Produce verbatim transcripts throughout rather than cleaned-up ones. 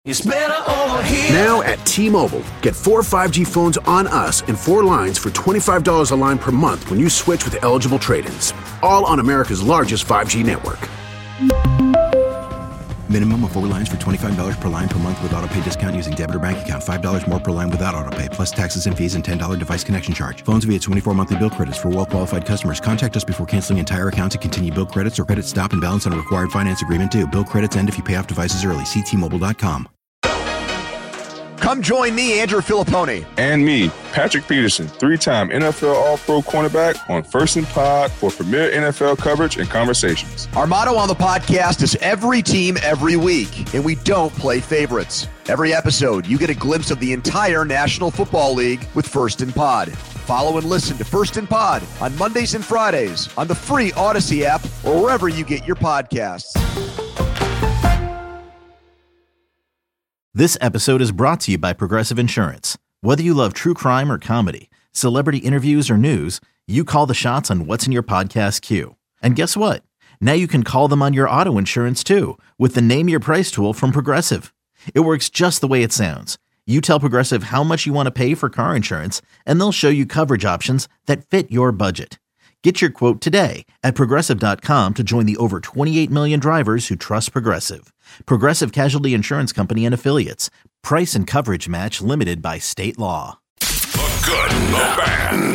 It's better over here. Now at T-Mobile, get four five G phones on us and four lines for twenty-five dollars a line per month when you switch with eligible trade-ins. All on America's largest five G network. Minimum of four lines for twenty-five dollars per line per month with autopay discount using debit or bank account. five dollars more per line without autopay, plus taxes and fees and ten dollars device connection charge. Phones via twenty-four monthly bill credits for well-qualified customers. Contact us before canceling entire account to continue bill credits or credit stop and balance on a required finance agreement due. Bill credits end if you pay off devices early. See T Mobile dot com. Come join me, Andrew Filippone. And me, Patrick Peterson, three-time N F L All-Pro cornerback on First and Pod for premier N F L coverage and conversations. Our motto on the podcast is every team, every week, and we don't play favorites. Every episode, you get a glimpse of the entire National Football League with First and Pod. Follow and listen to First and Pod on Mondays and Fridays on the free Odyssey app or wherever you get your podcasts. This episode is brought to you by Progressive Insurance. Whether you love true crime or comedy, celebrity interviews or news, you call the shots on what's in your podcast queue. And guess what? Now you can call them on your auto insurance too with the Name Your Price tool from Progressive. It works just the way it sounds. You tell Progressive how much you want to pay for car insurance, and they'll show you coverage options that fit your budget. Get your quote today at Progressive dot com to join the over twenty-eight million drivers who trust Progressive. Progressive Casualty Insurance Company and Affiliates. Price and coverage match limited by state law. The good, the bad,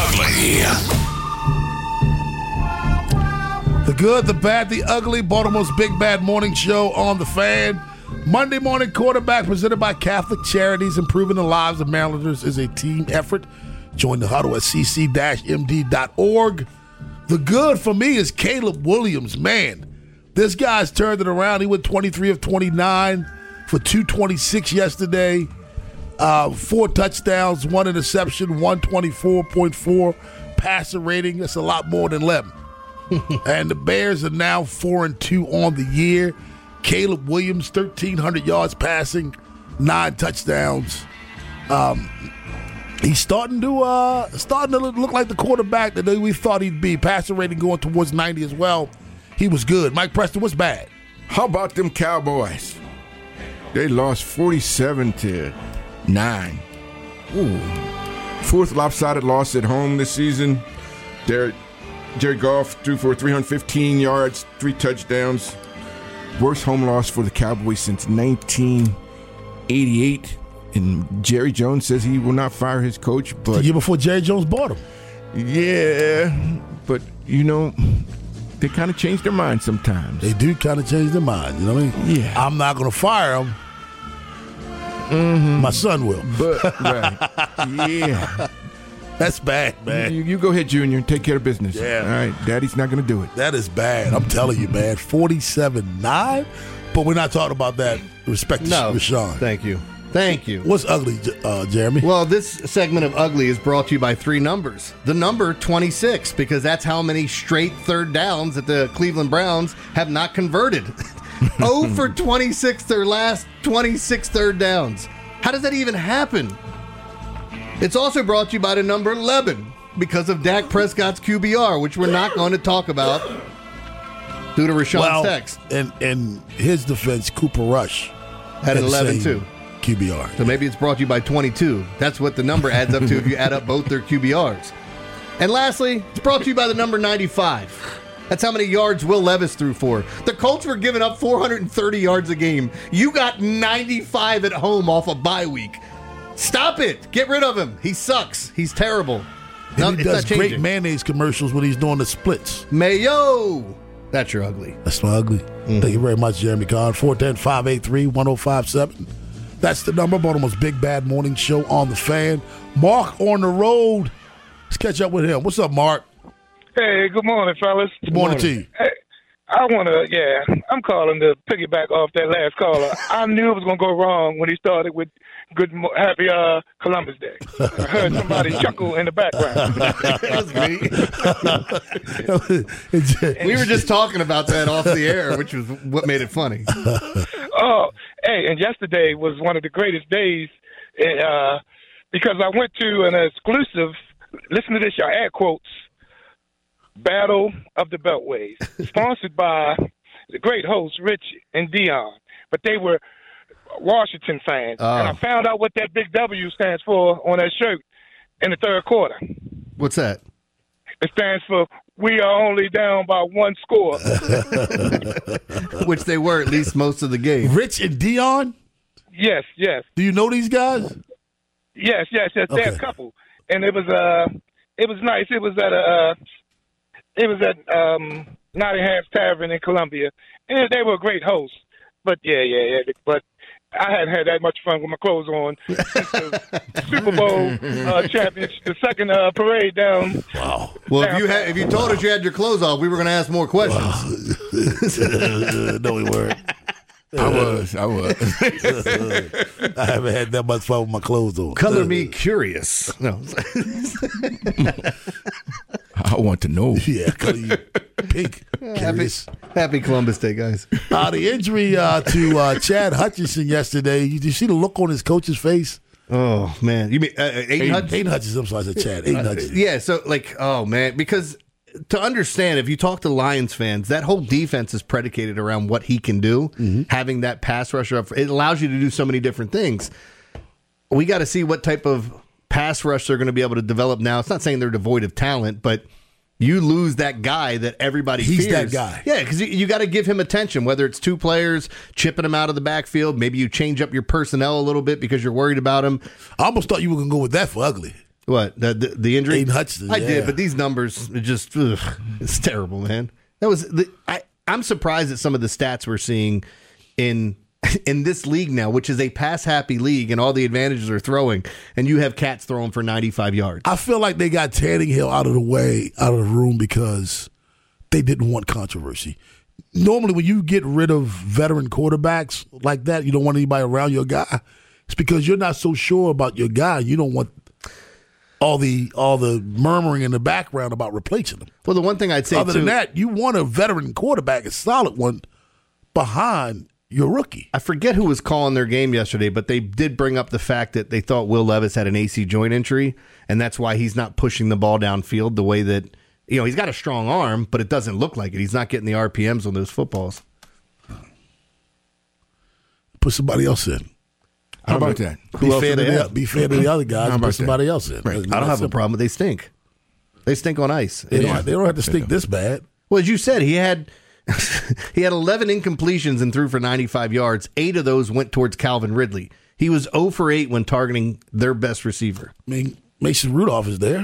the ugly. The good, the bad, the ugly. Baltimore's Big Bad Morning Show on The Fan. Monday Morning Quarterback presented by Catholic Charities. Improving the lives of Marylanders is a team effort. Join the huddle at c c m d dot org. The good for me is Caleb Williams. Man, this guy's turned it around. He went twenty-three of twenty-nine for two twenty-six yesterday. Uh, four touchdowns, one interception, one twenty-four point four passer rating. That's a lot more than eleven. And the Bears are now four and two on the year. Caleb Williams, thirteen hundred yards passing, nine touchdowns. Um, he's starting to uh, starting to look like the quarterback that we thought he'd be. Passer rating going towards ninety as well. He was good. Mike Preston, what's bad? How about them Cowboys? They lost forty-seven to nine. Ooh. Fourth lopsided loss at home this season. Jared, Jared Goff threw for three hundred fifteen yards, three touchdowns. Worst home loss for the Cowboys since nineteen eighty-eight. And Jerry Jones says he will not fire his coach. But the year before Jerry Jones bought him. Yeah, but, you know, they kind of change their mind sometimes. They do kind of change their mind. You know what I mean? Yeah. I'm not going to fire him. Mm-hmm. My son will. But, right. Yeah. That's bad, man. You, you go ahead, Junior. Take care of business. Yeah. All right. Daddy's not going to do it. That is bad. I'm telling you, man. forty-seven nine. But we're not talking about that. Respect to no. Rashawn. Thank you. Thank you. What's ugly, uh, Jeremy? Well, this segment of Ugly is brought to you by three numbers. The number twenty-six, because that's how many straight third downs that the Cleveland Browns have not converted. oh for twenty-six, their last twenty-six third downs. How does that even happen? It's also brought to you by the number eleven, because of Dak Prescott's Q B R, which we're not going to talk about due to Rashawn's well, text. In, in his defense, Cooper Rush had an eleven, too. Q B R. So maybe it's brought to you by twenty-two. That's what the number adds up to if you add up both their Q B Rs. And lastly, it's brought to you by the number ninety-five. That's how many yards Will Levis threw for. The Colts were giving up four hundred thirty yards a game. You got ninety-five at home off a bye week. Stop it. Get rid of him. He sucks. He's terrible. And no, he does great mayonnaise commercials when he's doing the splits. Mayo. That's your ugly. That's my ugly. Mm. Thank you very much, Jeremy Kahn. four one zero, five eight three, one zero five seven. That's the number. Baltimore's Big Bad Morning Show on The Fan. Mark on the road. Let's catch up with him. What's up, Mark? Hey, good morning, fellas. Good morning, good morning. to you. Hey, I want to, yeah, I'm calling to piggyback off that last caller. I knew it was going to go wrong when he started with good, happy uh, Columbus Day. I heard somebody chuckle in the background. That was me. We were just talking about that off the air, which was what made it funny. Oh, hey, and yesterday was one of the greatest days uh, because I went to an exclusive, listen to this, y'all, air quotes, Battle of the Beltways, sponsored by the great hosts, Rich and Dion. But they were Washington fan, Oh. and I found out what that big W stands for on that shirt in the third quarter. What's that? It stands for "We are only down by one score." Which they were at least most of the game. Rich and Dion? Yes, yes. Do you know these guys? Yes, yes, yes. They're Okay. a couple, and it was uh, it was nice. It was at a, uh, it was at um, Nottingham's Tavern in Columbia, and they were a great host. But yeah, yeah, yeah. But I hadn't had that much fun with my clothes on since the Super Bowl uh, championship, the second uh, parade down. Wow. Well, if you had, if you told us you had your clothes off, we were going to ask more questions. No, we weren't. I was. I was. I haven't had that much fun with my clothes on. Color me curious. No. I want to know. Yeah, color you pink. happy, Curious. happy Columbus Day, guys. Uh, the injury uh, to uh, Chad Hutchinson yesterday, you, did you see the look on his coach's face? Oh, man. You mean uh, Aiden, Aiden Hutchinson? Aiden Hutchinson, I'm sorry, I said Chad. Aiden Hutchinson. Yeah, so, like, oh, man, because to understand, if you talk to Lions fans, that whole defense is predicated around what he can do. Mm-hmm. Having that pass rusher up, it allows you to do so many different things. We got to see what type of pass rush they're going to be able to develop now. It's not saying they're devoid of talent, but you lose that guy that everybody He's fears. that guy. Yeah, because you, you got to give him attention, whether it's two players, chipping him out of the backfield. Maybe you change up your personnel a little bit because you're worried about him. I almost thought you were going to go with that for ugly. What, the the, the injury? Aiden Hutchinson, I yeah. did, but these numbers, it just, ugh, it's terrible, man. That was the, I, I'm surprised at some of the stats we're seeing in in this league now, which is a pass-happy league, and all the advantages are throwing, and you have cats throwing for ninety-five yards. I feel like they got Tannehill out of the way, out of the room, because they didn't want controversy. Normally, when you get rid of veteran quarterbacks like that, you don't want anybody around your guy. It's because you're not so sure about your guy. You don't want all the all the murmuring in the background about replacing him. Well, the one thing I'd say, Other too, than that, you want a veteran quarterback, a solid one, behind your rookie. I forget who was calling their game yesterday, but they did bring up the fact that they thought Will Levis had an A C joint injury, and that's why he's not pushing the ball downfield the way that, you know, he's got a strong arm, but it doesn't look like it. He's not getting the R P Ms on those footballs. Put somebody else in. How about that? Be Who else fair, do to they the, have? be fair to the other guys How and about put somebody that? else in. Right. It's I don't have a simple. problem, but they stink. They stink on ice. They, Yeah. don't, they don't have to stink this bad. Well, as you said, he had he had eleven incompletions and threw for ninety-five yards. Eight of those went towards Calvin Ridley. He was zero for eight when targeting their best receiver. I mean, Mason Rudolph is there.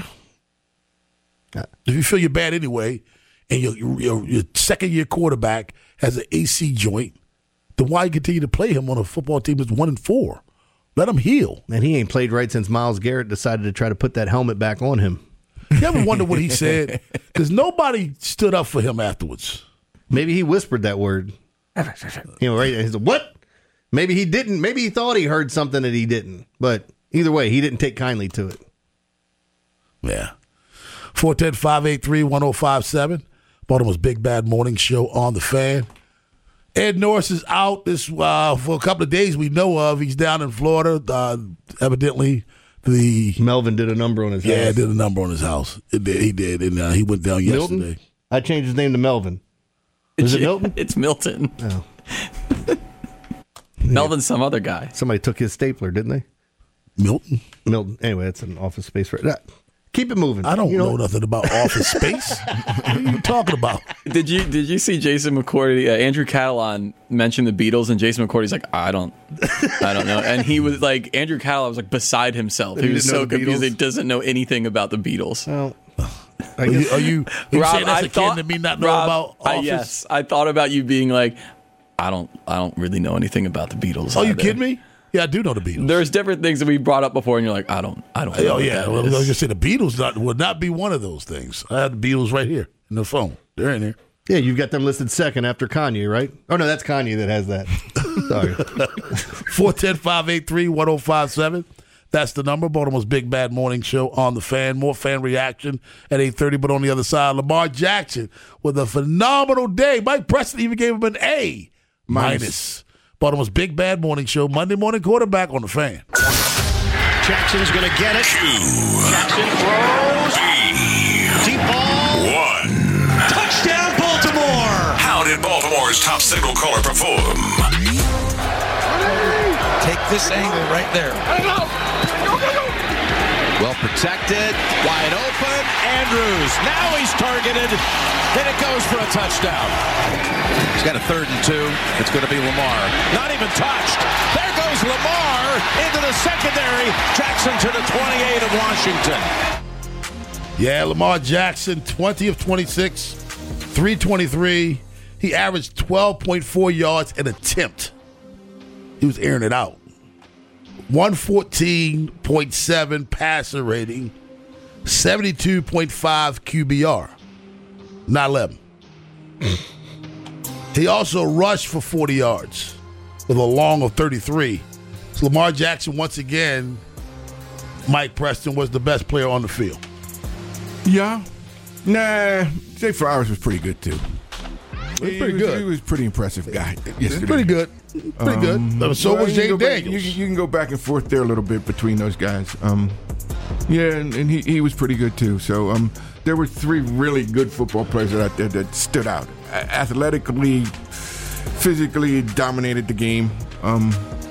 Uh, If you feel you're bad anyway, and your your, your second year quarterback has an A C joint, then why continue to play him on a football team that's one and four? Let him heal. And he ain't played right since Myles Garrett decided to try to put that helmet back on him. You ever wonder what he said? Because nobody stood up for him afterwards. Maybe he whispered that word. You know, right? He said, what? Maybe he didn't. Maybe he thought he heard something that he didn't. But either way, he didn't take kindly to it. Yeah. four one zero, five eight three, one zero five seven. Baltimore's Big Bad Morning Show on the Fan. Ed Norris is out this uh, for a couple of days we know of. He's down in Florida. Uh, evidently, the Melvin did a number on his house. Yeah, did a number on his house. It did, he did, and uh, he went down Milton? yesterday. I changed his name to Melvin. Is it Milton? It's Milton. Oh. Melvin's some other guy. Somebody took his stapler, didn't they? Milton? Milton. Anyway, that's an office space for it. Keep it moving. I don't You know, nothing about office space. What are you talking about? Did you did you see Jason McCourty? Uh, Andrew Catalan mentioned the Beatles, and Jason McCourty's like, I don't, I don't know. And he was like, Andrew Catalan was like beside himself. He He was didn't know so the confused. Beatles? He doesn't know anything about the Beatles. Well, I Are you, guess, are you, are you Rob, saying that's I akin thought- to me not knowing Rob, about I- office? yes, I thought about you being like, I don't, I don't really know anything about the Beatles. Oh, you either. kidding me? Yeah, I do know the Beatles. There's different things that we brought up before, and you're like, I don't, I don't. Know Oh, what yeah. that Well, I is. was going to say the Beatles not, would not be one of those things. I have the Beatles right here in the phone. They're in there. yeah, you've got them listed second after Kanye, right? Oh, no, that's Kanye that has that. Sorry. four one zero, five eight three, one zero five seven. That's the number. Baltimore's Big Bad Morning Show on the Fan. More fan reaction at eight thirty, but on the other side, Lamar Jackson with a phenomenal day. Mike Preston even gave him an A minus. minus. Baltimore's Big Bad Morning Show, Monday morning quarterback on the Fan. Jackson's going to get it. Jackson throws. Deep ball. One. Touchdown, Baltimore. How did Baltimore's top signal caller perform? this angle right there. Well protected, wide open, Andrews. Now he's targeted, and it goes for a touchdown. He's got a third and two. It's going to be Lamar. Not even touched. There goes Lamar into the secondary. Jackson to the twenty-eight of Washington. Yeah, Lamar Jackson, twenty of twenty-six, three twenty-three. He averaged twelve point four yards an attempt. He was airing it out. one fourteen point seven passer rating, seventy-two point five Q B R, not eleven. He also rushed for forty yards with a long of thirty-three. So Lamar Jackson, once again, Mike Preston was the best player on the field. Yeah. Nah, Zay Flowers was pretty good, too. He was he pretty was, good. He was a pretty impressive guy yesterday. Pretty good. Pretty Um, good. So well, was you Jay can go back- Daniels. You, can- you can go back and forth there a little bit between those guys. Um, yeah, and, and he, he was pretty good too. So um, there were three really good football players out there that stood out. A- athletically, physically dominated the game. Um,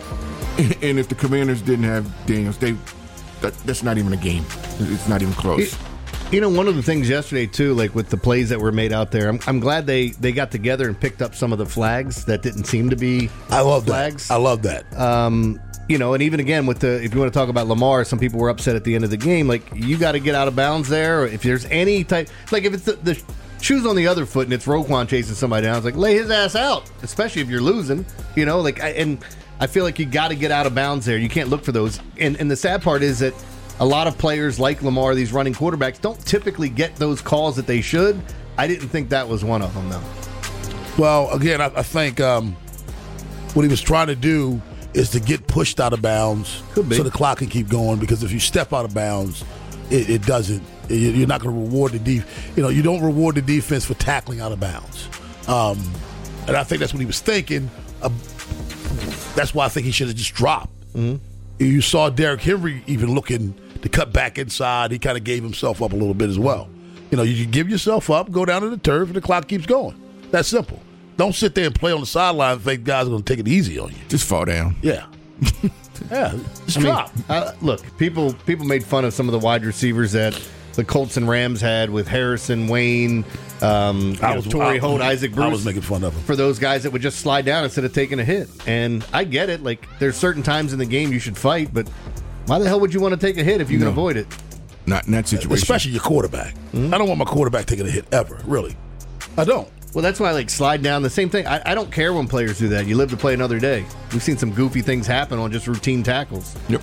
and if the Commanders didn't have Daniels, they that, that's not even a game. It's not even close. You know, one of the things yesterday, too, like with the plays that were made out there, I'm, I'm glad they, they got together and picked up some of the flags that didn't seem to be I love flags. that. I love that. Um, you know, and even again, with the if you want to talk about Lamar, some people were upset at the end of the game. Like, you got to get out of bounds there. Or if there's any type, like if it's the, the shoes on the other foot and it's Roquan chasing somebody down, it's like, lay his ass out, especially if you're losing, you know, like, I, and I feel like you got to get out of bounds there. You can't look for those. And, and the sad part is that a lot of players like Lamar, these running quarterbacks, don't typically get those calls that they should. I didn't think that was one of them, though. Well, again, I, I think um, what he was trying to do is to get pushed out of bounds so the clock can keep going, because if you step out of bounds, it, it doesn't. It, you're not going to reward the def- You know, you don't reward the defense for tackling out of bounds. Um, and I think that's what he was thinking. Uh, that's why I think he should have just dropped. Mm-hmm. You saw Derrick Henry even looking to cut back inside. He kind of gave himself up a little bit as well. You know, you give yourself up, go down to the turf, and the clock keeps going. That's simple. Don't sit there and play on the sideline and think guys are going to take it easy on you. Just fall down. Yeah. yeah. Just I mean, drop. uh, look, people people made fun of some of the wide receivers that the Colts and Rams had with Harrison, Wayne, um, I know, was- Torrey I- Holt, Isaac Bruce. I was making fun of them. For those guys that would just slide down instead of taking a hit. And I get it. Like, there's certain times in the game you should fight, but why the hell would you want to take a hit if you can No. avoid it? Not in that situation. Especially your quarterback. Mm-hmm. I don't want my quarterback taking a hit ever, really. I don't. Well, that's why, like, slide down. The same thing. I, I don't care when players do that. You live to play another day. We've seen some goofy things happen on just routine tackles. Yep.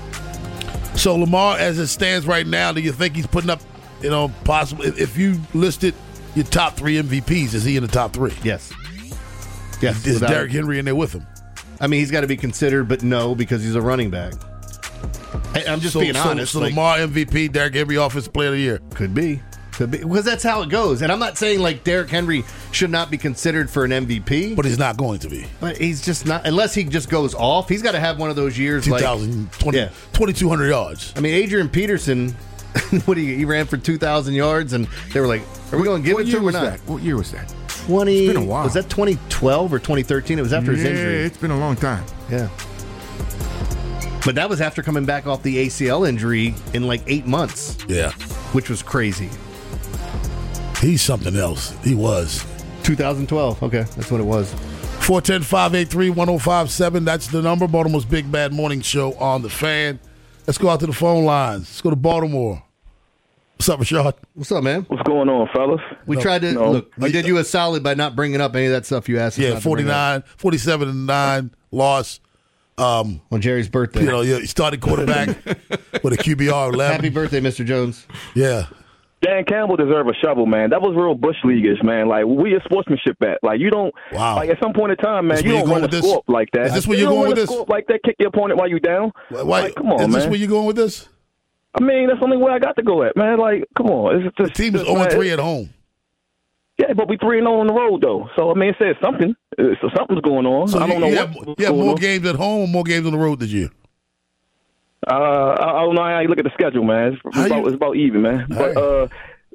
So Lamar, as it stands right now, do you think he's putting up, you know, possible? If, if you listed your top three M V Ps, is he in the top three? Yes. Yes. Is without- Derrick Henry in there with him? I mean, he's got to be considered, but no, because he's a running back. I, I'm just so, being so, honest. So like, Lamar M V P, Derrick Henry Offensive Player of the Year. Could be. Could be. Because that's how it goes. And I'm not saying, like, Derrick Henry should not be considered for an M V P. But he's not going to be. But he's just not, unless he just goes off. He's got to have one of those years like two thousand twenty, yeah. twenty-two hundred yards. I mean, Adrian Peterson, what do you, he ran for two thousand yards, and they were like, are we going to give What it to year him or was not? that? What year was that? twenty It's been a while. Was that twenty twelve or twenty thirteen? It was after his Yeah, injury. it's been a long time. Yeah. But that was after coming back off the A C L injury in like eight months. Yeah. Which was crazy. He's something else. He was. twenty twelve. Okay, that's what it was. four one zero, five eight three, one zero five seven. That's the number. Baltimore's Big Bad Morning Show on the Fan. Let's go out to the phone lines. Let's go to Baltimore. What's up, Rashad? What's up, man? What's going on, fellas? We No, tried to, no. look, we did you a solid by not bringing up any of that stuff you asked us Yeah, not to bring up. forty-nine, forty-seven and nine loss. Um, On Jerry's birthday. you know, you started quarterback with a Q B R eleven. Happy birthday, Mister Jones. Yeah. Dan Campbell deserved a shovel, man. That was real bush leaguish, man. Like, where your sportsmanship at? Like, you don't. Wow. Like, at some point in time, man, This you where don't you run going a with this? score up like that. Is this where you you're don't going run with a this? score up like that, kick your opponent while you down. Why, like, come on, is this man. where you going with this? I mean, that's the only way I got to go at, man. Like, come on. It's just, The team is just, zero and man, three at home. Yeah, but we three and zero on the road though. So I mean, it says something. Uh, So something's going on. So I don't you, know you what, have, what's you have going more on. games at home or more games on the road this year? Uh, I I don't know how you look at the schedule, man. It's, How it's, about, you- it's about even, man. All But right. uh,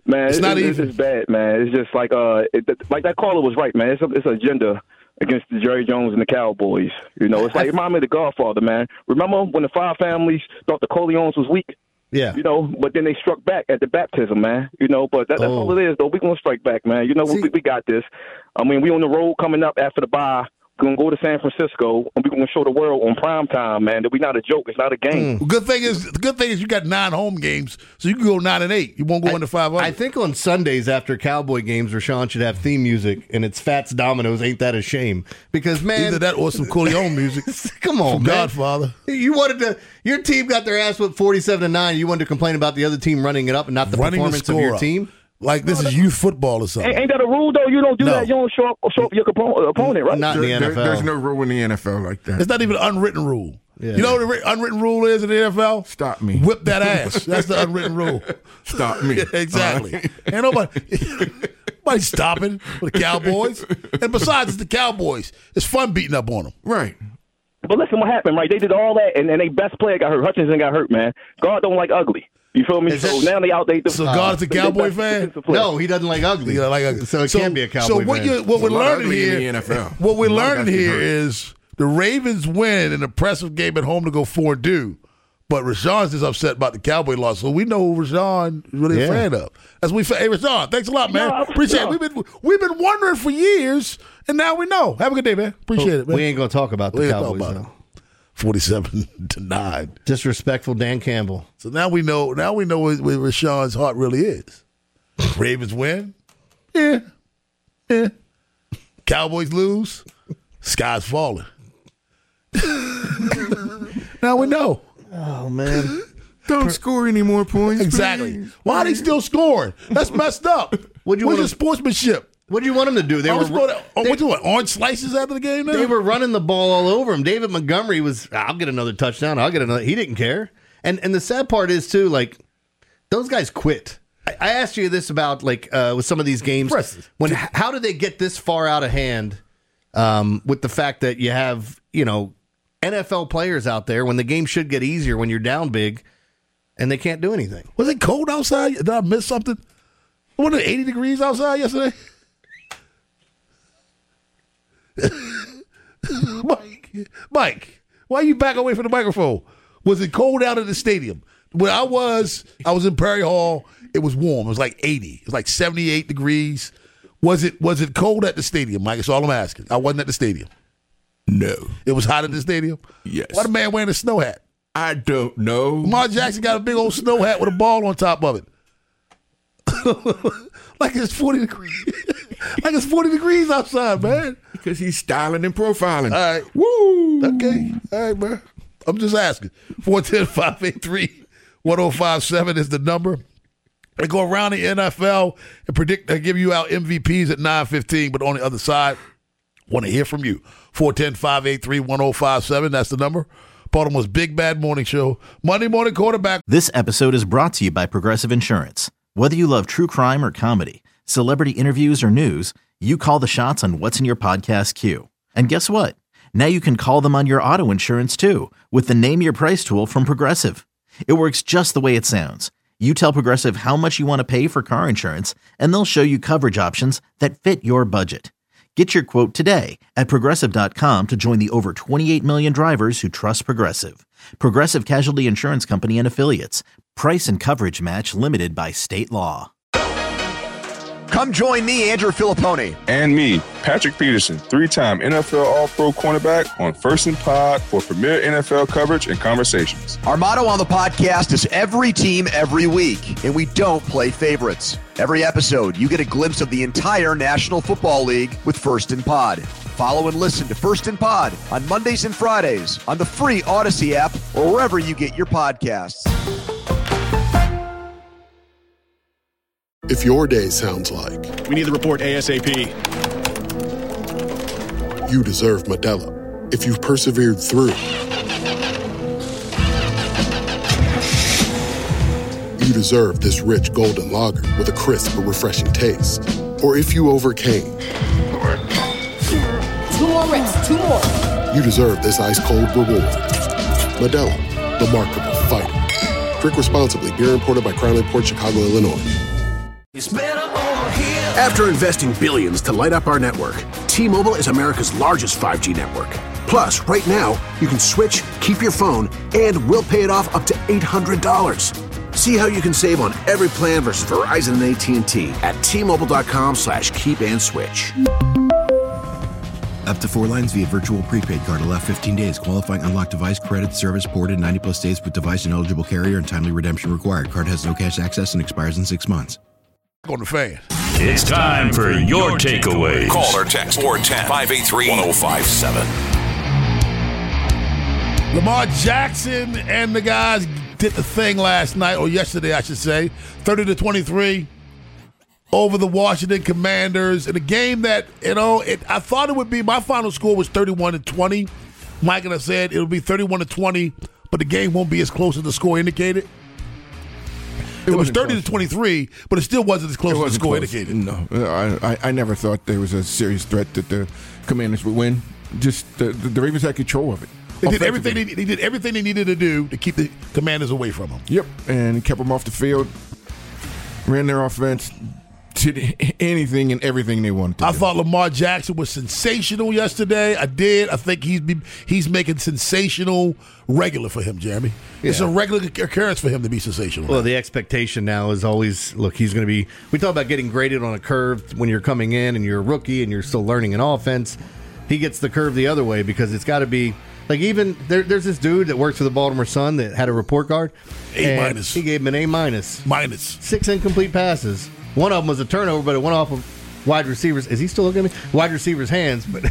Man, it's, it's not it's, even. It's bad, man. It's just like uh, it, like that caller was right, man. It's a, it's an agenda against the Jerry Jones and the Cowboys. You know, it's like it reminded me of The Godfather, man. Remember when the five families thought the Corleones was weak? Yeah. You know, but then they struck back at the baptism, man. You know, but that, that's Oh. all it is, though. We're going to strike back, man. You know, we, we got this. I mean, we on the road coming up after the bye. We're going to go to San Francisco, and we're going to show the world on prime time, man, that we're not a joke. It's not a game. Well, good thing is, the good thing is you got nine home games, so you can go nine and eight. You won't go into five hundred. I think on Sundays after Cowboy games, Rashawn should have theme music, and it's Fats Domino's Ain't That a Shame? Because, man. Either that or some Corleone music. Come on, from man. Godfather. You wanted to, your team got their ass whipped forty-seven to nine. You wanted to complain about the other team running it up and not the Running the performance of score your up. team? Like this is youth football or something. Ain't, ain't that a rule, though? You don't do No. that. You don't show up, show up your compo- opponent, right? Not in the There- N F L. there's no rule in the N F L like that. It's not even an unwritten rule. Yeah. You know what the ri- unwritten rule is in the N F L? Stop me. Whip that ass. That's the unwritten rule. Stop me. Yeah, exactly. Ain't nobody, nobody stopping for the Cowboys. And besides, it's the Cowboys. It's fun beating up on them. Right. But listen, what happened, right? They did all that, and, and their best player got hurt. Hutchinson got hurt, man. God don't like ugly. You feel me? Is So that- now they out. They, So God is a they- they Cowboy best fan? defensive player. No, he doesn't like ugly. You know, like a- so it can't be a Cowboy So what, fan. you, what There's we're a lot of learning ugly in here, the N F L. what we're A lot of learning guys get here hurt. is the Ravens win an impressive game at home to go four and two. But Rashawn's just upset about the Cowboy loss, so we know who Rashawn is really Yeah. a fan of. That's what we say. Hey, Rashawn, thanks a lot, man. No, I- Appreciate no. it. We've been we've been wondering for years, and now we know. Have a good day, man. Appreciate it, man. We ain't going to talk about the We ain't talking Cowboys, about though. Forty-seven to nine. Disrespectful Dan Campbell. So now we know. Now we know where, where Rashawn's heart really is. Ravens win. Yeah. Yeah. Cowboys lose. Sky's falling. Now we know. Oh, man. Don't score any more points. Exactly. please. Why are they still scoring? That's messed up. What'd you Where's wanna- your sportsmanship? What do you want him to do? They I were was supposed to- oh, they- what you want? Orange slices after the game now? They were running the ball all over him. David Montgomery was, I'll get another touchdown. I'll get another. He didn't care. And and the sad part is, too, like, those guys quit. I, I asked you this about, like, uh, with some of these games. Impressive. When How did they get this far out of hand um, with the fact that you have, you know, N F L players out there when the game should get easier when you're down big and they can't do anything? Was it cold outside? Did I miss something? Wasn't it eighty degrees outside yesterday? Mike, Mike, why are you back away from the microphone? Was it cold out in the stadium? When I was, I was in Perry Hall. It was warm. It was like eighty. It was like seventy-eight degrees. Was it was it cold at the stadium, Mike? That's all I'm asking. I wasn't at the stadium. No. It was hot at the stadium? Yes. Why the man wearing a snow hat? I don't know. Lamar Jackson got a big old snow hat with a ball on top of it. Like it's forty degrees. Like it's forty degrees outside, man. Because he's styling and profiling. All right. Woo! Okay. All right, man. I'm just asking. four one zero, five eight three, one zero five seven is the number. They go around the N F L and predict, they give you out M V Ps at nine fifteen, but on the other side, want to hear from you. four one zero, five eight three, one zero five seven, that's the number. Baltimore's Big Bad Morning Show. Monday Morning Quarterback. This episode is brought to you by Progressive Insurance. Whether you love true crime or comedy, celebrity interviews or news, you call the shots on what's in your podcast queue. And guess what? Now you can call them on your auto insurance too with the Name Your Price tool from Progressive. It works just the way it sounds. You tell Progressive how much you want to pay for car insurance, and they'll show you coverage options that fit your budget. Get your quote today at Progressive dot com to join the over twenty-eight million drivers who trust Progressive. Progressive Casualty Insurance Company and Affiliates. Price and coverage match limited by state law. Come join me, Andrew Filippone. And me, Patrick Peterson, three-time N F L All-Pro cornerback on First and Pod for premier N F L coverage and conversations. Our motto on the podcast is every team, every week, and we don't play favorites. Every episode, you get a glimpse of the entire National Football League with First and Pod. Follow and listen to First and Pod on Mondays and Fridays on the free Odyssey app or wherever you get your podcasts. If your day sounds like we need the report ASAP, you deserve Modelo. If you've persevered through, you deserve this rich golden lager with a crisp but refreshing taste. Or if you overcame, Two more reps, two more. you deserve this ice cold reward. Modelo, the mark of a fighter. Drink responsibly. Beer imported by Crown Port Chicago, Illinois. After investing billions to light up our network, T-Mobile is America's largest five G network. Plus, right now, you can switch, keep your phone, and we'll pay it off up to eight hundred dollars. See how you can save on every plan versus Verizon and A T and T at T-Mobile.com slash keep and switch. Up to four lines via virtual prepaid card. Allow fifteen days. Qualifying unlocked device credit service ported ninety plus days with device and eligible carrier and timely redemption required. Card has no cash access and expires in six months. On the fan. It's time for your takeaways. Call or text four one zero, five eight three, one zero five seven. Lamar Jackson and the guys did the thing last night, or yesterday, I should say, thirty to twenty-three over the Washington Commanders in a game that, you know, it, I thought it would be, my final score was thirty-one to twenty. Mike and I said it'll be thirty-one to twenty, but the game won't be as close as the score indicated. It, it was thirty close. To twenty-three, but it still wasn't as close as the score close. indicated. No, I, I I never thought there was a serious threat that the Commanders would win. Just the, the Ravens had control of it. They did everything they, they did everything they needed to do to keep the Commanders away from them. Yep, and kept them off the field. Ran their offense. Did anything and everything they wanted to I do. thought Lamar Jackson was sensational yesterday. I did. I think he's be, he's making sensational regular for him, Jeremy. Yeah. It's a regular occurrence for him to be sensational. Well, the expectation now is always, look, he's going to be, we talk about getting graded on a curve when you're coming in and you're a rookie and you're still learning an offense. He gets the curve the other way because it's got to be, like even, there, there's this dude that works for the Baltimore Sun that had a report card. A minus. He gave him an A minus. Minus. Six incomplete passes. One of them was a turnover, but it went off of wide receivers. Is he still looking at me? Wide receivers' hands. But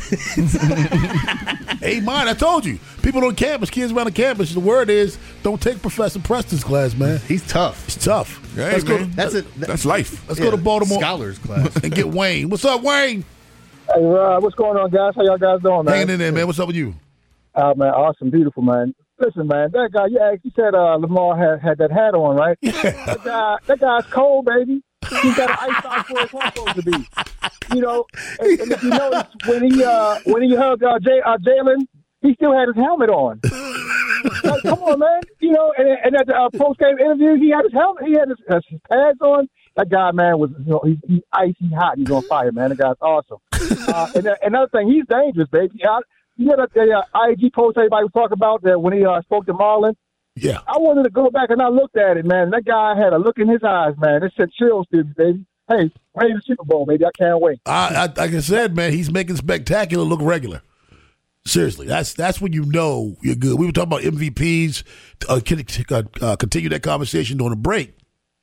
hey, mine, I told you. People on campus, kids around the campus, the word is don't take Professor Preston's class, man. He's tough. He's tough. Hey, let's man. go to, that's it. That, that's life. Let's yeah, go to Baltimore Scholars class and get Wayne. What's up, Wayne? Hey, Rob, what's going on, guys? How y'all guys doing, man? Hanging in there, man. What's up with you? Oh, man, awesome, beautiful, man. Listen, man, that guy, you actually said uh, Lamar had, had that hat on, right? Yeah. That, guy, that guy's cold, baby. He's got an ice box where it's supposed to be. You know, and, and if you notice, when he uh, when he hugged uh, Jay, uh, Jalen, he still had his helmet on. Like, come on, man. You know, and, and at the uh, post-game interview, he had his helmet, he had his, uh, his pads on. That guy, man, was, you know, he's, he's icy hot. He's on fire, man. The guy's awesome. Uh, and uh, another thing, he's dangerous, baby. I, you know that the uh, I G post everybody was talking about that when he uh, spoke to Marlon? Yeah. I wanted to go back and I looked at it, man. That guy had a look in his eyes, man. It sent chills to me, baby. Hey, ready the Super Bowl, baby. I can't wait. I, I, like I said, man, he's making spectacular look regular. Seriously, that's that's when you know you're good. We were talking about M V Ps. Uh, uh, uh, continue that conversation during the break.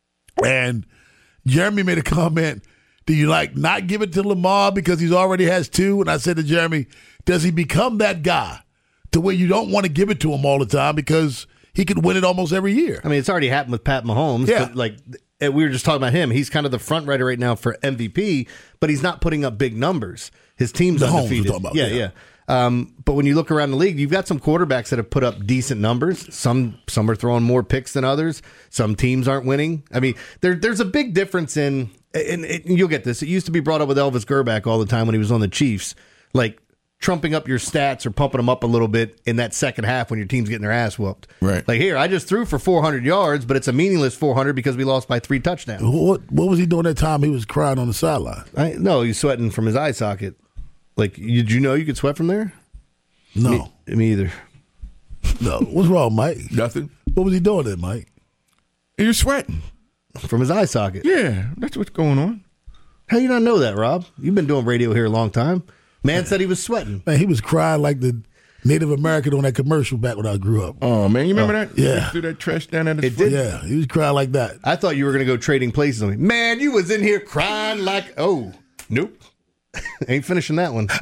And Jeremy made a comment, do you like not give it to Lamar because he already has two? And I said to Jeremy, does he become that guy to where you don't want to give it to him all the time because he could win it almost every year? I mean, it's already happened with Pat Mahomes. Yeah. But like we were just talking about him. He's kind of the front runner right now for M V P, but he's not putting up big numbers. His team's The Mahomes undefeated. we're talking about, yeah, yeah. yeah. Um, but when you look around the league, you've got some quarterbacks that have put up decent numbers. Some some are throwing more picks than others. Some teams aren't winning. I mean, there there's a big difference in, and, and you'll get this. It used to be brought up with Elvis Gerback all the time when he was on the Chiefs, like trumping up your stats or pumping them up a little bit in that second half when your team's getting their ass whooped. Right. Like, here, I just threw for four hundred yards, but it's a meaningless four hundred because we lost by three touchdowns. What what was he doing that time he was crying on the sideline? I, no, he's sweating from his eye socket. Like, did you know you could sweat from there? No. Me, me either. No. What's wrong, Mike? Nothing. What was he doing then, Mike? You're sweating. From his eye socket. Yeah, that's what's going on. How you not know that, Rob? You've been doing radio here a long time. Man said he was sweating. Man, he was crying like the Native American on that commercial back when I grew up. Oh, man, you remember Oh, that? yeah. He threw that trash down at his It foot. did? Yeah, he was crying like that. I thought you were going to go trading places on me. Man, you was in here crying like, oh, nope. Ain't finishing that one.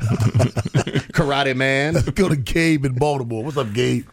Karate man. Go to Gabe in Baltimore. What's up, Gabe?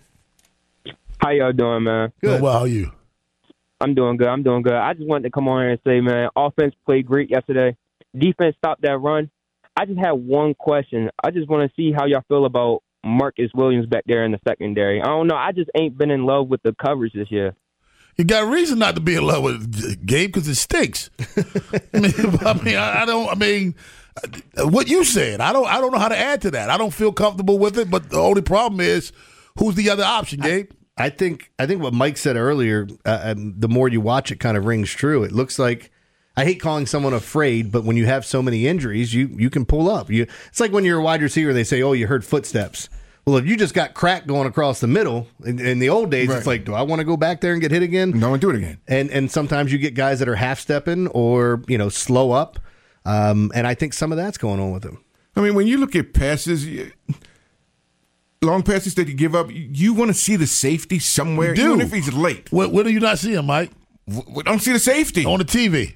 How y'all doing, man? Good. Well, how are you? I'm doing good. I'm doing good. I just wanted to come on here and say, man, offense played great yesterday. Defense stopped that run. I just had one question. I just want to see how y'all feel about Marcus Williams back there in the secondary. I don't know. I just ain't been in love with the coverage this year. You got a reason not to be in love with Gabe because it stinks. I mean, I, mean I, I don't. I mean, what you said. I don't. I don't know how to add to that. I don't feel comfortable with it. But the only problem is, who's the other option, Gabe? I, I think. I think what Mike said earlier. Uh, um, the more you watch, it kind of rings true. It looks like. I hate calling someone afraid, but when you have so many injuries, you you can pull up. You it's like when you're a wide receiver, they say, "Oh, you heard footsteps." Well, if you just got crack going across the middle, in, in the old days, Right. it's like, do I want to go back there and get hit again? No, do it again. And and sometimes you get guys that are half stepping or you know slow up, um, and I think some of that's going on with them. I mean, when you look at passes, you- long passes that you give up, you want to see the safety somewhere, You do. even if he's late. Where, where do you not see him, Mike? We don't see the safety on the T V.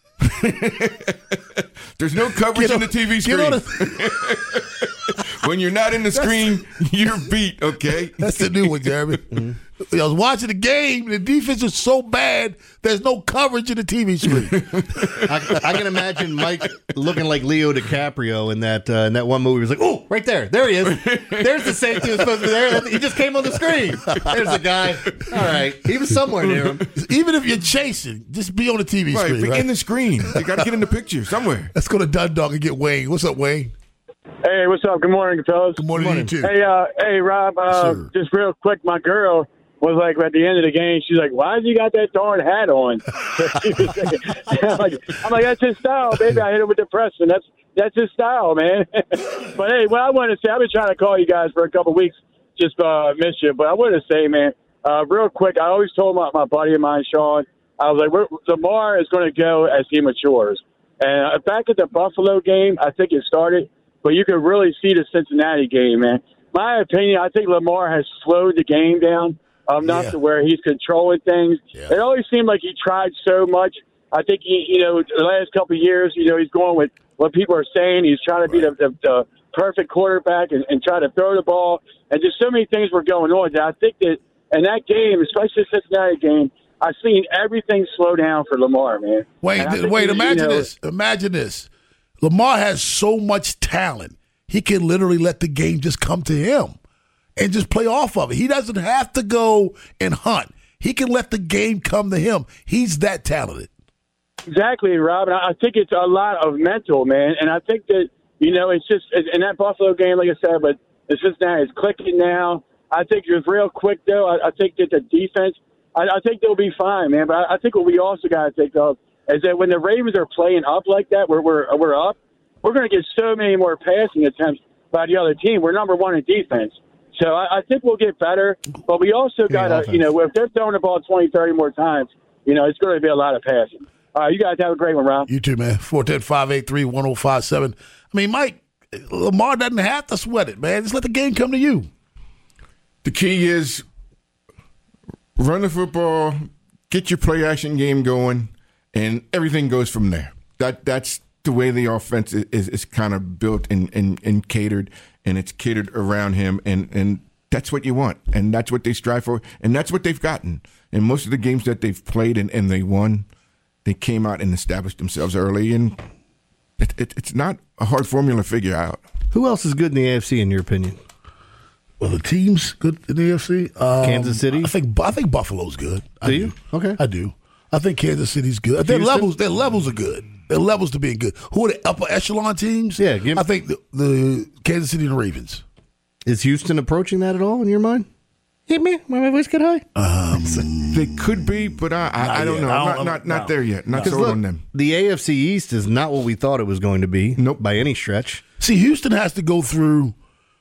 There's no coverage Get on on- the T V get screen. on the- When you're not in the screen, you're beat, okay? That's the new one, Jeremy. I was watching the game. The defense is so bad. There's no coverage in the T V screen. I, I can imagine Mike looking like Leo DiCaprio in that uh, in that one movie. He was like, "Oh, right there, there he is. There's the safety who's supposed to be there. He just came on the screen. There's the guy. All right, he was somewhere near him. Even if you're chasing, just be on the T V Right, screen. be Right? in the screen. You got to get in the picture somewhere. Let's go to Dundalk and get Wayne. What's up, Wayne? Hey, what's up? Good morning, fellas. Good morning, to you too. Hey, uh, hey, Rob. Uh, just real quick, my girl was like at the end of the game. She's like, "Why did you got that darn hat on?" I'm, like, I'm like, "That's his style, baby. I hit it with the press, and that's that's his style, man." But hey, what I want to say, I've been trying to call you guys for a couple of weeks, just uh, miss you. But I want to say, man, uh, real quick, I always told my, my buddy of mine, Sean, I was like, We're, Lamar is going to go as he matures. And uh, back at the Buffalo game, I think it started, but you could really see the Cincinnati game, man. My opinion, I think Lamar has slowed the game down um, enough Yeah. to where he's controlling things. It always seemed like he tried so much. I think, he, you know, the last couple of years, you know, he's going with what people are saying. He's trying to be the, the, the perfect quarterback and, and try to throw the ball. And just so many things were going on. I think that in that game, especially the Cincinnati game, I've seen everything slow down for Lamar, man. Wait, And I th- think wait. he- Imagine you know, this. Imagine this. Lamar has so much talent. He can literally let the game just come to him and just play off of it. He doesn't have to go and hunt. He can let the game come to him. He's that talented. Exactly, Rob. And I I think it's a lot of mental, man. And I think that, you know, it's just in that Buffalo game, like I said, but it's just now it's clicking now. I think it's real quick, though. I, I think that the defense, I, I think they'll be fine, man. But I, I think what we also got to take of is that when the Ravens are playing up like that, where we're, we're up, we're going to get so many more passing attempts by the other team. We're number one in defense. So I, I think we'll get better. But we also got to, you know, if they're throwing the ball twenty, thirty more times, you know, it's going to be a lot of passing. All right, you guys have a great one, Rob. You too, man. four one zero, five eight three, one zero five seven. I mean, Mike, Lamar doesn't have to sweat it, man. Just let the game come to you. The key is run the football, get your play action game going, and everything goes from there. That that's the way the offense is, is, is kind of built and, and, and catered, and it's catered around him, and, and that's what you want, and that's what they strive for, and that's what they've gotten. And most of the games that they've played and, and they won, they came out and established themselves early, and it, it, it's not a hard formula to figure out. Who else is good in the A F C, in your opinion? Well, the team's good in the A F C. Um, Kansas City? I think I think Buffalo's good. I Do you? Okay. I do. I think Kansas City's good. Their Houston? levels, their levels are good. Their levels to being good. Who are the upper echelon teams? Yeah, give- I think the, the Kansas City and the Ravens. Is Houston approaching that at all in your mind? Hit me. My voice get high. Um, They could be, but I, I, I don't yet. know. I I'm don't- not, not, not no. there yet. Not Because sold look, on them. the A F C East is not what we thought it was going to be. Nope. By any stretch. See, Houston has to go through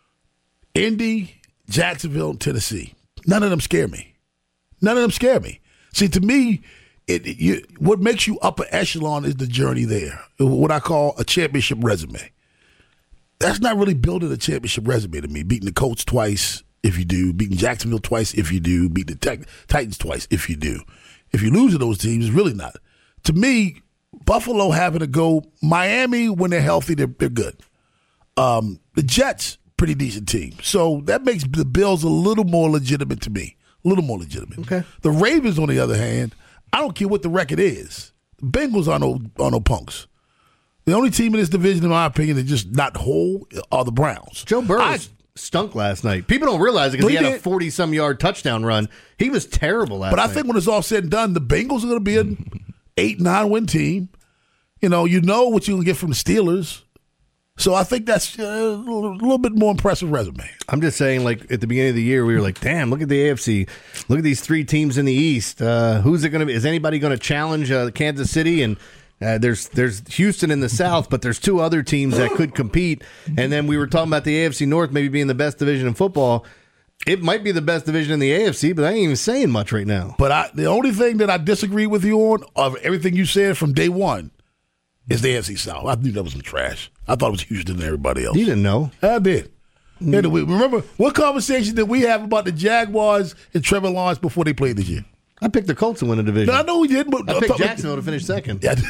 Indy, Jacksonville, and Tennessee. None of them scare me. None of them scare me. See, to me, it, it you, what makes you upper echelon is the journey there. What I call a championship resume. That's not really building a championship resume to me. Beating the Colts twice, if you do. Beating Jacksonville twice, if you do. Beating the Tit- Titans twice, if you do. If you lose to those teams, it's really not. To me, Buffalo having to go, Miami, when they're healthy, they're, they're good. Um, the Jets, pretty decent team. So that makes the Bills a little more legitimate to me. A little more legitimate. Okay. The Ravens, on the other hand, I don't care what the record is. The Bengals are no, are no punks. The only team in this division, in my opinion, that's just not whole are the Browns. Joe Burrow I- stunk last night. People don't realize it because He he had a did. forty-some yard touchdown run. He was terrible last But night. I think when it's all said and done, the Bengals are going to be an eight, nine win team. You know, you know what you're going to get from the Steelers. So I think that's uh, a little, a little bit more impressive resume. I'm just saying, like, at the beginning of the year, we were like, damn, look at the A F C. Look at these three teams in the East. Uh, who's it going to be? Is anybody going to challenge uh, Kansas City? And Uh, there's there's Houston in the South, but there's two other teams that could compete. And then we were talking about the A F C North maybe being the best division in football. It might be the best division in the A F C, but I ain't even saying much right now. But I, the only thing that I disagree with you on, of everything you said from day one, is the A F C South. I knew that was some trash. I thought it was Houston and everybody else. You didn't know. I did. Mm. Anyway, remember, what conversation did we have about the Jaguars and Trevor Lawrence before they played this year? I picked the Colts to win a division. No, I know we did, but I picked Jacksonville to finish second. Yeah.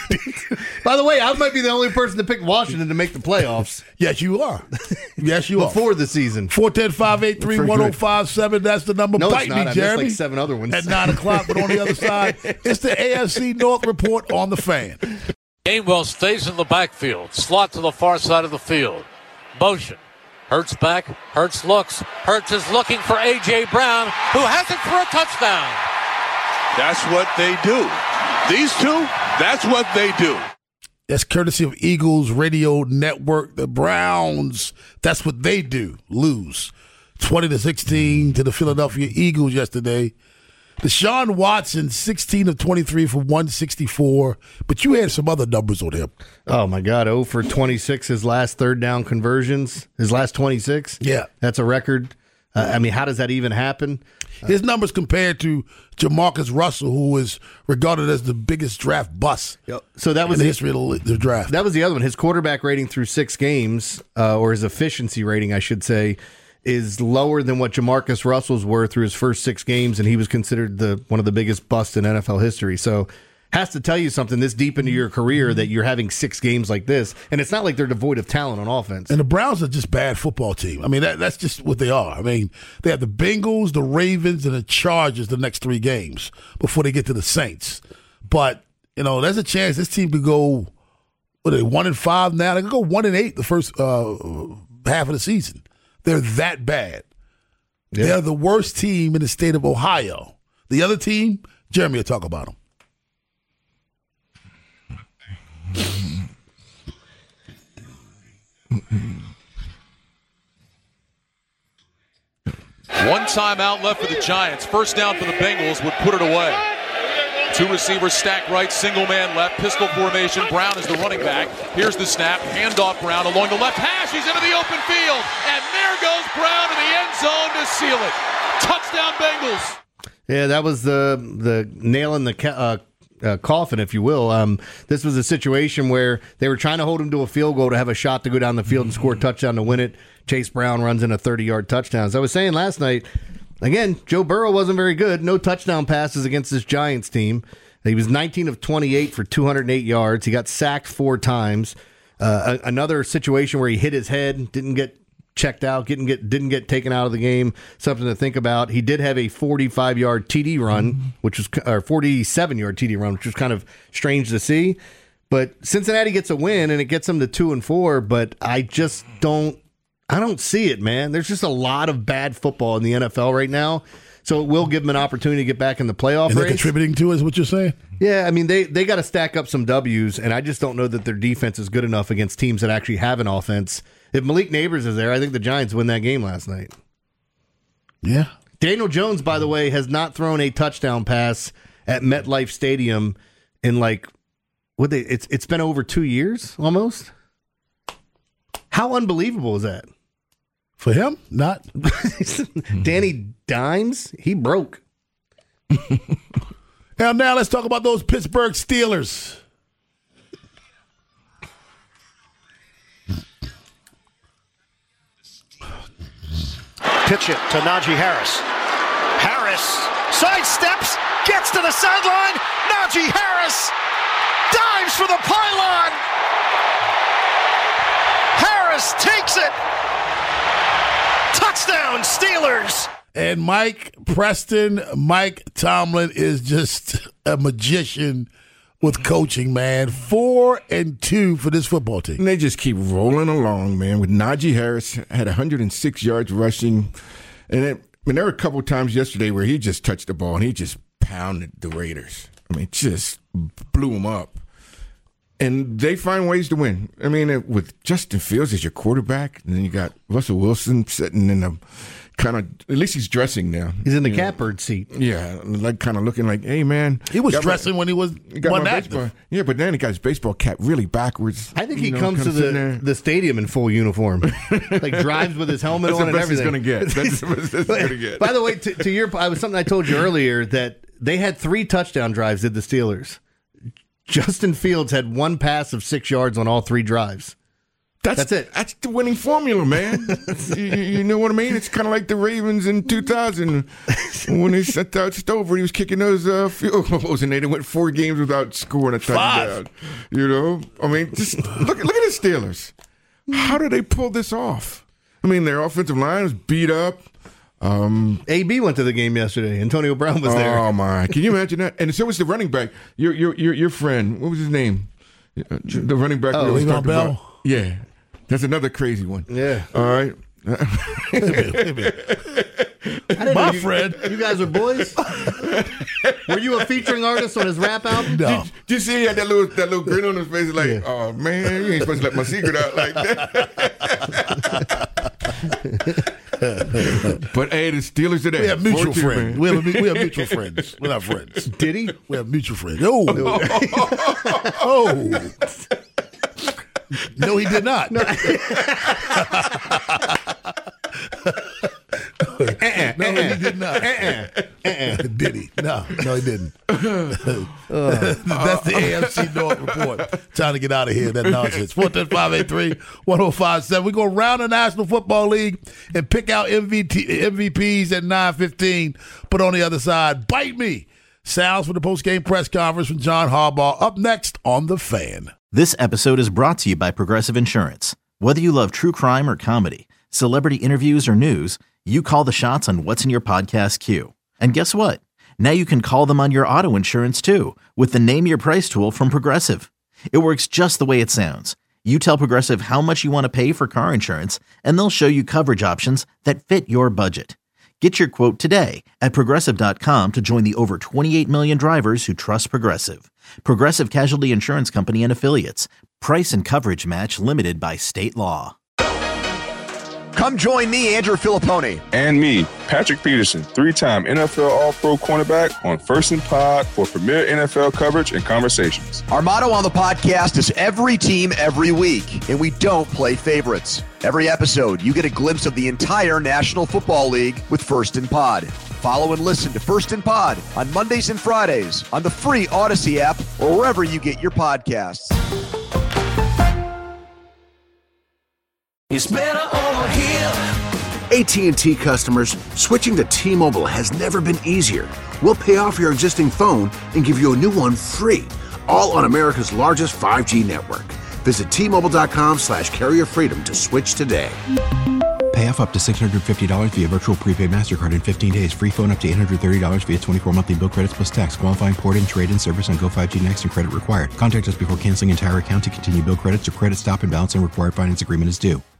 By the way, I might be the only person to pick Washington to make the playoffs. Yes, you are. Yes, you are. Before the season. four one zero, five eight three, one zero five seven. That's the number. No, Bite it's not. me, I Jeremy. missed like seven other ones. At nine o'clock, but on the other side, it's the A F C North report on the Fan. Gainwell stays in the backfield. Slot to the far side of the field. Motion. Hurts back. Hurts looks. Hurts is looking for A J. Brown, who has it for a touchdown. That's what they do. These two, that's what they do. That's courtesy of Eagles Radio Network. The Browns, that's what they do, lose. twenty to sixteen to the Philadelphia Eagles yesterday. Deshaun Watson, sixteen of twenty-three for one sixty-four, but you had some other numbers on him. Oh, my God. oh for twenty-six, his last third down conversions. His last twenty-six? Yeah. That's a record. Uh, I mean, how does that even happen? His numbers compared to Jamarcus Russell, who is regarded as the biggest draft bust so that was in the the, history of the draft. That was the other one. His quarterback rating through six games, uh, or his efficiency rating, I should say, is lower than what Jamarcus Russell's were through his first six games, and he was considered the one of the biggest busts in N F L history. So has to tell you something this deep into your career that you're having six games like this, and it's not like they're devoid of talent on offense. And the Browns are just bad football team. I mean, that, that's just what they are. I mean, they have the Bengals, the Ravens, and the Chargers the next three games before they get to the Saints. But, you know, there's a chance this team could go, what are they, one and five now? They could go one and eight the first uh, half of the season. They're that bad. Yeah. They're the worst team in the state of Ohio. The other team, Jeremy will talk about them. One timeout left for the Giants. First down for the Bengals would put it away. Two receivers stacked right, single man left, pistol formation. Brown is the running back. Here's the snap, handoff Brown along the left hash. He's into the open field, and there goes Brown in the end zone to seal it. Touchdown Bengals. Yeah, that was the the nail in the ca- uh, uh, coffin, if you will. Um, this was a situation where they were trying to hold him to a field goal to have a shot to go down the field and score a touchdown to win it. Chase Brown runs in a thirty-yard touchdown. As I was saying last night, again, Joe Burrow wasn't very good. No touchdown passes against this Giants team. He was nineteen of twenty-eight for two hundred eight yards. He got sacked four times. Uh, another situation where he hit his head, didn't get checked out, didn't get didn't get taken out of the game. Something to think about. He did have a forty-five-yard T D run, which was or forty-seven-yard T D run, which was kind of strange to see. But Cincinnati gets a win, and it gets them to two and four. But I just don't. I don't see it, man. There's just a lot of bad football in the N F L right now. So it will give them an opportunity to get back in the playoff and they're race. Contributing to it is what you're saying? Yeah, I mean, they, they got to stack up some W's, and I just don't know that their defense is good enough against teams that actually have an offense. If Malik Neighbors is there, I think the Giants win that game last night. Yeah. Daniel Jones, by the way, has not thrown a touchdown pass at MetLife Stadium in like, what they? It's it's been over two years almost. How unbelievable is that? For him, not. Danny Dimes, he broke. Now, now let's talk about those Pittsburgh Steelers. Pitch it to Najee Harris. Harris sidesteps, gets to the sideline. Najee Harris dives for the pylon. Harris takes it. Touchdown, Steelers. And Mike Preston, Mike Tomlin is just a magician with coaching, man. Four and two for this football team. And they just keep rolling along, man. With Najee Harris had one hundred six yards rushing. And it, I mean, there were a couple times yesterday where he just touched the ball and he just pounded the Raiders. I mean, just blew them up. And they find ways to win. I mean, it, with Justin Fields as your quarterback, and then you got Russell Wilson sitting in a kind of, at least he's dressing now. He's in the you catbird know. seat. Yeah, like kind of looking like, hey, man. He was dressing my, when he was he one active. Yeah, but then he got his baseball cap really backwards. I think he know, comes to the, the stadium in full uniform. Like drives with his helmet That's on and everything. That's the best he's going to get. That's the best he's going to get. By the way, to, to your, I was something I told you earlier that they had three touchdown drives, did the Steelers. Justin Fields had one pass of six yards on all three drives. That's, That's it. That's the winning formula, man. you, you know what I mean? It's kind of like the Ravens in two thousand when they sent out Stover. He was kicking those uh, field goals, and they went four games without scoring a touchdown. Five. You know? I mean, just look, look at the Steelers. How did they pull this off? I mean, their offensive line was beat up. Um, A B went to the game yesterday. Antonio Brown was there. Oh my! Can you imagine that? And so was the running back. Your your your your friend. What was his name? The running back. Oh, Le'Veon Bell. About. Yeah, that's another crazy one. Yeah. All right. Wait a minute, wait a minute. My you, friend. You guys are boys? Were you a featuring artist on his rap album? No. Did, did you see he had that little that little grin on his face? Like, yeah. Oh man, you ain't supposed to let my secret out like that. But hey, the Steelers today. We have mutual friends. We have, a, we have mutual friends. We're not friends. Did he? We have mutual friends. Oh. Oh. No, he did not. No, uh-uh, no uh-uh. he did not. Uh-uh. Uh-uh. Did he? No, no, he didn't. That's the A F C North report. Trying to get out of here, that nonsense. four one zero, five eight three, one zero five seven. We're going to round the National Football League and pick out M V Ps at nine fifteen. But on the other side, bite me. Sounds from the post-game press conference from John Harbaugh. Up next on The Fan. This episode is brought to you by Progressive Insurance. Whether you love true crime or comedy, celebrity interviews or news, you call the shots on what's in your podcast queue. And guess what? Now you can call them on your auto insurance too with the Name Your Price tool from Progressive. It works just the way it sounds. You tell Progressive how much you want to pay for car insurance, and they'll show you coverage options that fit your budget. Get your quote today at Progressive dot com to join the over twenty-eight million drivers who trust Progressive. Progressive Casualty Insurance Company and Affiliates. Price and coverage match limited by state law. Come join me, Andrew Filippone. And me, Patrick Peterson, three-time N F L All-Pro cornerback on First and Pod for premier N F L coverage and conversations. Our motto on the podcast is every team, every week, and we don't play favorites. Every episode, you get a glimpse of the entire National Football League with First and Pod. Follow and listen to First and Pod on Mondays and Fridays on the free Odyssey app or wherever you get your podcasts. It's better over here. A T and T customers, switching to T-Mobile has never been easier. We'll pay off your existing phone and give you a new one free, all on America's largest five G network. Visit T-Mobile.com slash carrier freedom to switch today. Pay off up to six hundred fifty dollars via virtual prepaid MasterCard in fifteen days. Free phone up to eight hundred thirty dollars via twenty-four monthly bill credits plus tax. Qualifying port and trade-in service on Go five G Next and credit required. Contact us before canceling entire account to continue bill credits or credit stop and balance and required finance agreement is due.